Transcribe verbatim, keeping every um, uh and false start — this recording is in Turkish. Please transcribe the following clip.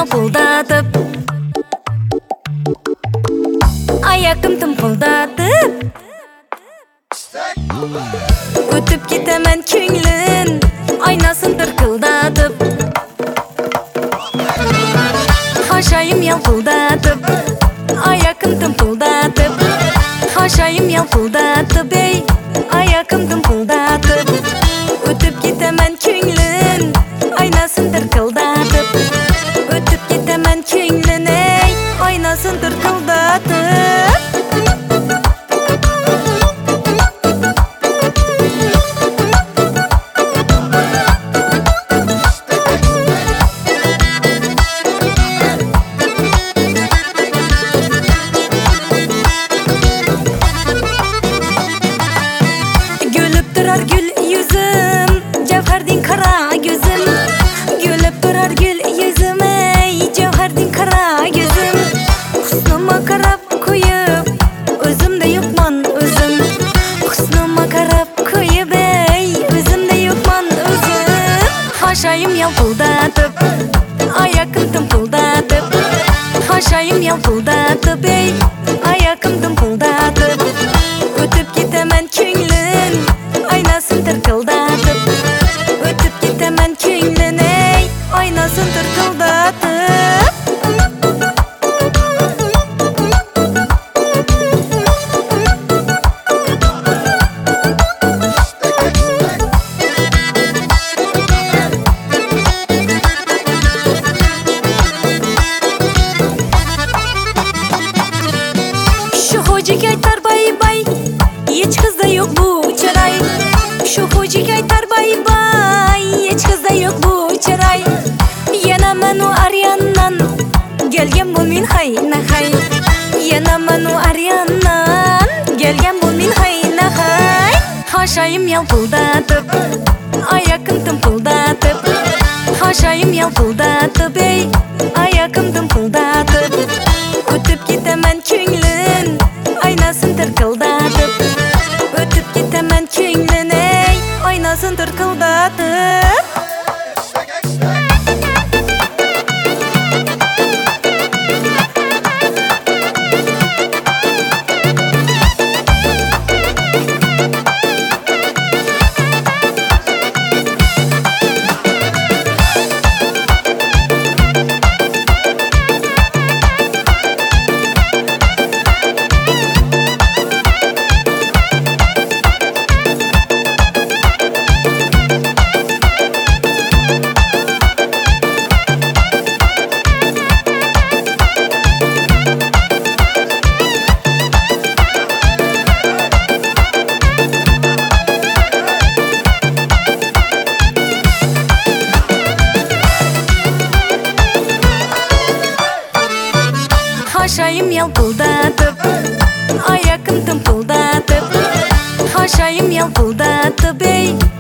yalpıldatıp, ayakım tımpıldatıp, ötüp gidemen köngülün aynasın tırkıldatıp, haşayım yalpıldatıp, ayakım tımpıldatıp, haşayım yalpıldatıp, ey ayakım tımpıldatıp, ötüp gidemen köngülün aynasın tırkıldatıp, ötüp gidemen köngülün ey aynasın tırkıldatıp. Gülüp durar gül yüzüm, cevherdin kara gözüm. Gülüp durar gül yüzüm, ey cevherdin kara gözüm. Husnuma karab koyup, özümde yokman özüm. Husnuma karab koyup, ey özümde yokman özüm. Haşayım yalpıldatıp, ayakım tımpıldatıp, haşayım yalpıldatıp, ey ayakım tımpıldatıp, ötüp gidemen köngülün aynasın tırkıldatıp, ötüp gidemen köngülün ey aynasın tırkıldatıp. Şu hocik aytar bay bay, hiç kızda yok bu çıray. Şu hocik aytar bay bay, hiç kızda yok bu çıray. Yana manu aryandan, gelgen bu min hay na hay. Yana manu aryandan, gelgen bu min hay na hay. Haşayım yalpıldatıp, ayakım tımpıldatıp, haşayım yalpıldatıp, ey ayakım tımpıldatıp, ötüp gidemen köngülün aynasın tırkıldatıp, ötüp gidemen köngülün ey aynasın tırkıldatıp. Haşayım yalpıldatıp, ayakım tımpıldatıp, haşayım yalpıldatıp, ey